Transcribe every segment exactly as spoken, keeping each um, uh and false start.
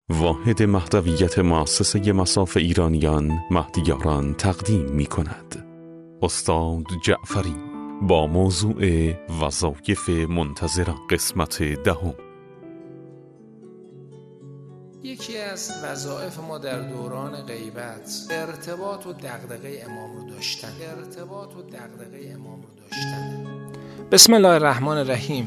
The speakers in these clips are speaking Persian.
واحد مهدویت مؤسسه مصاف ایرانیان مهدیاران تقدیم می کند. استاد جعفری با موضوع وظایف منتظران قسمت دهم. یکی از وظایف ما در دوران غیبت ارتباط و دغدغه امام رو داشتن ارتباط و دغدغه امام رو داشتن بسم الله الرحمن الرحیم.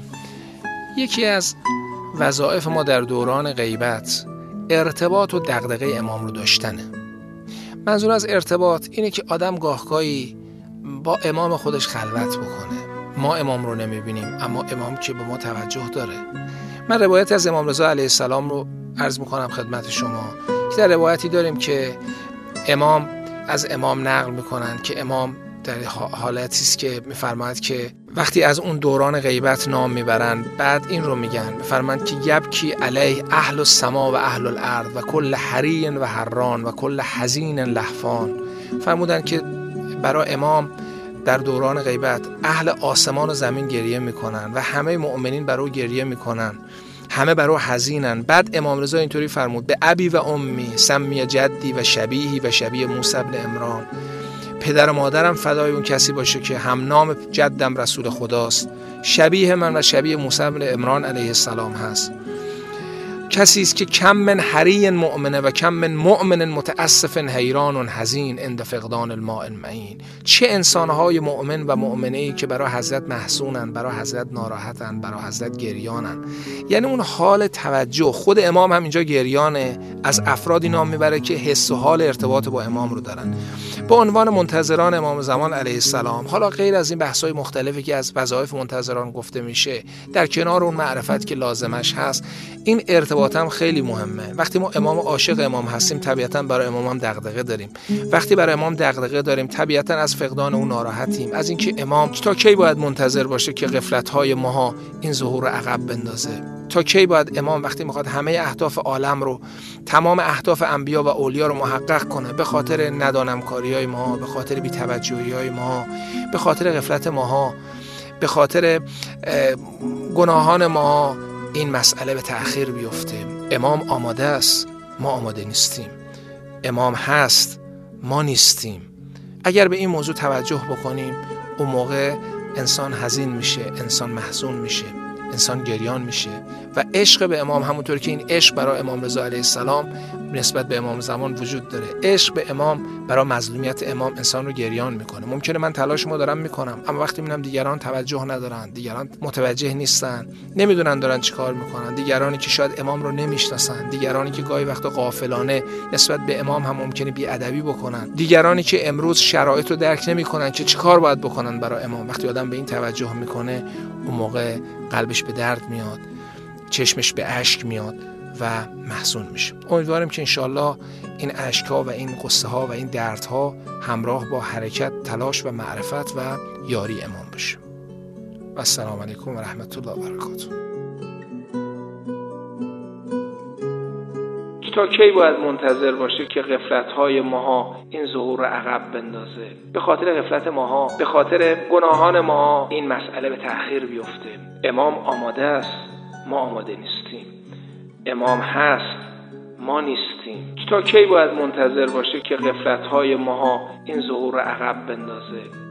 یکی از وظایف ما در دوران غیبت ارتباط و دغدغه امام رو داشتنه. منظور از ارتباط اینه که آدم گاهگاهی با امام خودش خلوت بکنه. ما امام رو نمیبینیم اما امام که به ما توجه داره. من روایت از امام رضا علیه السلام رو عرض میکنم خدمت شما که در روایتی داریم که امام از امام نقل میکنن که امام در حالتی است که میفرماید که وقتی از اون دوران غیبت نام میبرن بعد این رو میگن، میفرماید که یبکی علیه اهل السما و اهل الارض و کل حری و حران و کل حزین لهفان. فرمودن که برای امام در دوران غیبت اهل آسمان و زمین گریه میکنن و همه مؤمنین برای گریه میکنن، همه برای حزینن. بعد امام رضا اینطوری فرمود: به ابی و امی سمی جدی و شبیهی و شبیه موسی بن عمران. پدر و مادرم فدای اون کسی باشه که هم نام جدم رسول خداست، شبیه من و شبیه موسی بن عمران علیه السلام هست. کسی است که کم من حری مؤمنه و کم من مؤمن متاسف حیران و حزین عند فقدان الماء المعین. چه انسانهای مؤمن و مؤمنه‌ای که برای حضرت محزونن، برای حضرت ناراحتن، برای حضرت گریانن. یعنی اون حال توجه. خود امام هم اینجا گریانه، از افرادی نام میبره که حس و حال ارتباط با امام رو دارن. با عنوان منتظران امام زمان علیه السلام، حالا غیر از این بحث‌های مختلفی که از وظایف منتظران گفته میشه، در کنار اون معرفت که لازمش هست، این ارتباط هم خیلی مهمه. وقتی ما امام عاشق امام هستیم طبیعتاً برای امام هم دغدغه داریم. وقتی برای امام دغدغه داریم طبیعتاً از فقدان اون ناراحتیم، از اینکه امام تا کی باید منتظر باشه که غفلت‌های ماها این ظهور عقب بندازه. تا کی باید امام وقتی میخواد همه اهداف عالم رو، تمام اهداف انبیا و اولیا رو محقق کنه، به خاطر ندانمکاری‌های ما، به خاطر بی‌توجهی‌های ما، به خاطر غفلت ما، به خاطر گناهان ما، این مسئله به تأخیر بیفته. امام آماده است، ما آماده نیستیم. امام هست، ما نیستیم. اگر به این موضوع توجه بکنیم اون موقع انسان حزین میشه، انسان محزون میشه، انسان گریان میشه. و عشق به امام، همونطور که این عشق برای امام رضا علیه السلام نسبت به امام زمان وجود داره، عشق به امام برای مظلومیت امام انسان رو گریان میکنه. ممکنه من تلاشمو دارم میکنم اما وقتی میبینم دیگران توجه ندارن، دیگران متوجه نیستن، نمیدونن دارن چیکار میکنن، دیگرانی که شاید امام رو نمیشناسن، دیگرانی که گاهی وقتا غافلانه نسبت به امام هم ممکنه بی‌ادبی بکنن، دیگرانی که امروز شرایط رو درک نمیکنن که چیکار باید بکنن برای امام. وقتی آدم به این توجه میکنه اون موقع قلبش به درد میاد، چشمش به اشک میاد و محزون میشه. امیدوارم که انشالله این اشک‌ها و این قصه‌ها و این دردها همراه با حرکت، تلاش و معرفت و یاری امام بشه. و السلام علیکم و رحمت الله و برکاته. تا کی باید منتظر باشه که غفلت‌های ماها این ظهور عقب بندازه؟ به خاطر غفلت ماها، به خاطر گناهان ما این مسئله به تأخیر بیفته. امام آماده است، ما آماده نیستیم. امام هست، ما نیستیم. تا کی باید منتظر باشه که غفلت‌های ماها این ظهور عقب بندازه؟